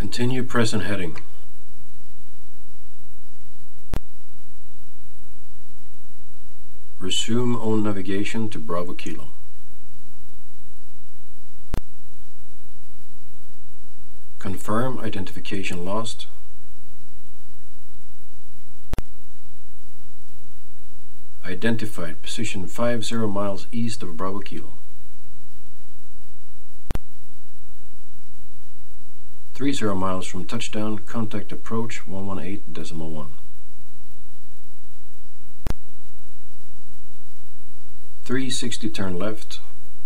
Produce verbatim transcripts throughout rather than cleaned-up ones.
Continue present heading. Resume on navigation to Bravo Kilo. Confirm identification lost. Identified position five zero miles east of Bravo Kilo. three zero miles from touchdown, contact approach one one eight decimal one. three sixty turn left.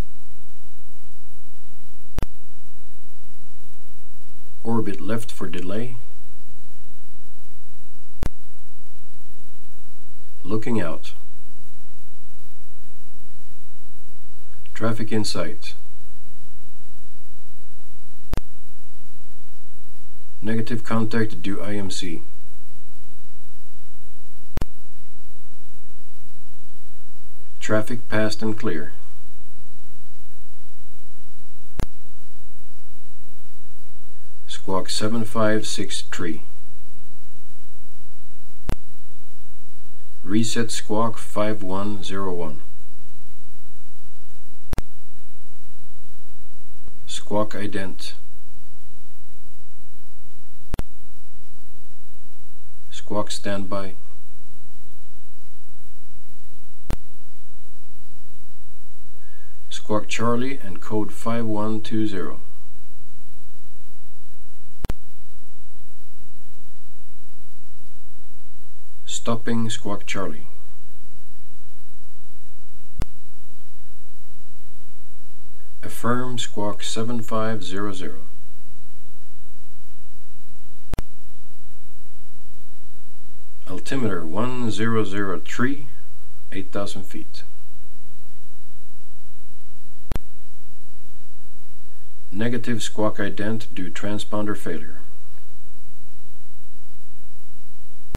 Orbit left for delay. Looking out. Traffic in sight. Negative contact due I M C. Traffic passed and clear. Squawk seven five six tree. Reset squawk five one zero one. Squawk ident. Squawk standby. Squawk Charlie and code five one two zero. Stopping Squawk Charlie. Affirm Squawk seven five zero zero. Altimeter one zero zero three, eight thousand feet. Negative squawk ident due transponder failure.